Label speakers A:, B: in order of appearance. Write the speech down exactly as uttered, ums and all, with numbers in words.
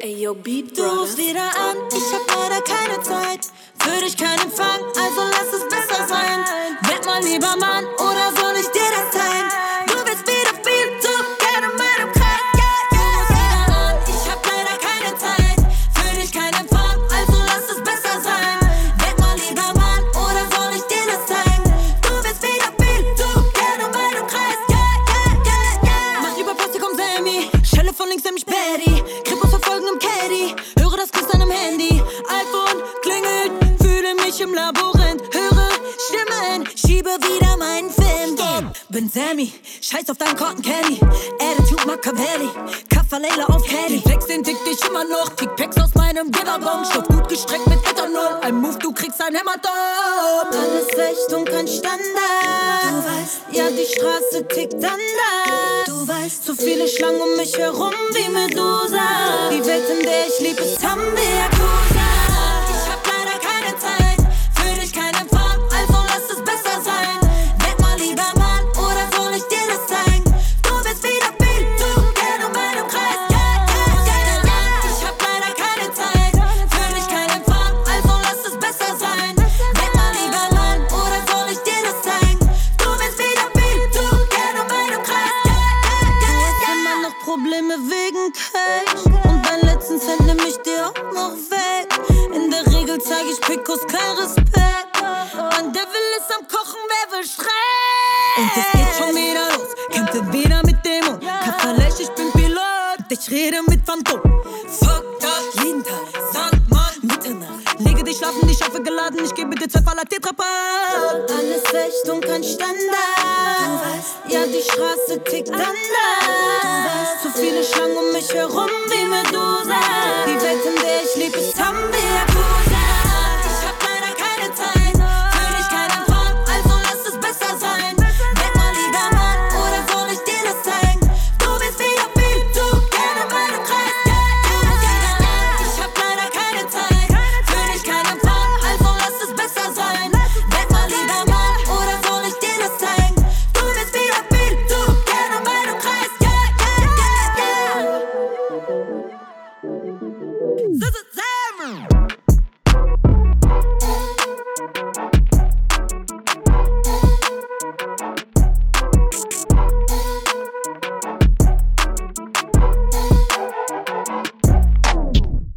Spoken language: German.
A: Ayo, Beat
B: Du
A: Brothers.
B: rufst wieder an, ich hab leider keine Zeit. Für dich kein Empfang, also lass es besser sein. Werd mal lieber Mann, oder soll ich dir das zeigen? Du willst wieder viel zu gerne in meinem Kreis. Yeah, yeah. Du rufst wieder an, ich hab leider keine Zeit. Für dich kein Empfang, also lass es besser sein. Werd mal lieber Mann, oder soll ich dir das zeigen? Du willst wieder viel zu gerne in meinem Kreis. Yeah, yeah, yeah, yeah. Mach lieber Plastik um Sammy, Schelle von links nämlich Paddy. Krippos verfolgen im Caddy, höre das Küssen am Handy. iPhone klingelt, fühle mich im Labyrinth. Höre Stimmen, schiebe wieder meinen Film. Stop, bin Sammy, scheiß auf deinen Cotton Candy. Attitude Machiavelli, Kaffa Leila auf Caddy. Flex den Dick dich immer noch, krieg Packs aus meinem Gitterbomb. Stoff gut gestreckt mit Ethanol, ein Move, du kriegst ein Hämatom. Alles echt und kein Standard. Du weißt, ja die Straße tickt anders. Du weißt, zu viele Schlangen um mich herum wie Medusa. Die Welt, in der ich lieb, ist Hambi-Yakuza. Ich hab leider keine Zeit, für dich kein Empfang, also lass es besser sein. Werd mal lieber Mann, oder soll ich dir das zeigen? Du bist wieder viel zu gerne in meinem Kreis. Yeah, yeah, yeah, yeah. Ich hab leider keine Zeit, für dich kein Empfang, also lass es besser sein. Werd mal lieber Mann, oder soll ich dir das zeigen? Du bist wieder viel zu gerne in meinem Kreis. Yeah, yeah, yeah, yeah. Du hast immer noch Probleme wegen Cash, und deinen letzten Cent nehm ich dir auch noch weg. In der Regel zeig ich Picos kein Respekt. Ein Devil ist am Kochen, wer will Stress? Und es geht schon wieder los, kämpfe wieder mit Dämon. Kaffalech, ich bin Pilot, ich rede mit Phantom. Fuck das, jeden Tag, Sandmann, Mitternacht. Lege dich schlafen, die Schaffe geladen, ich gebe dir zwölf aller Tetrapack. Alles echt und kein Standard. Du weißt, ja die Straße tickt anders. Du weißt, zu viele Schlangen um mich herum wie Medusa. Die Welt, in der ich lebe, ist Hambi.